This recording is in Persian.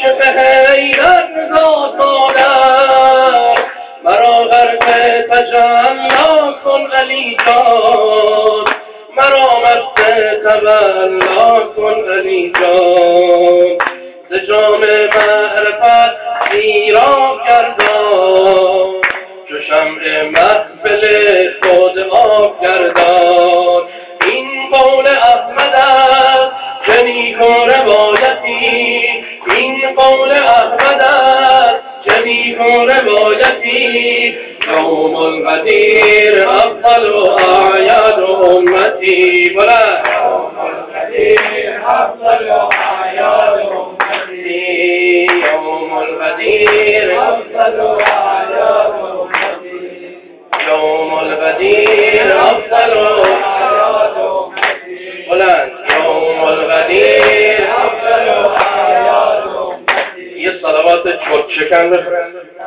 که به حیرت زادانم مرا غرق تجلا کن علی جان، مرا مست تولا کن علی جان. ز جام معرفت سیراب گردان، چو شمع محفل خود آب گردان. این قول احمد است که نیک و روایتی، این قول احمد است که نیک و روایتی. یوم القدیر افضل اعیاد امتی، بلند يوم القدير أفضل أعياد أمتي، یوم القدیر أفضل أعياد أمتي، یوم القدیر افضل أعياد أمتي، بلند یوم القدیر أفضل أعياد أمتي. یه صلوات چرت شکن بخونید.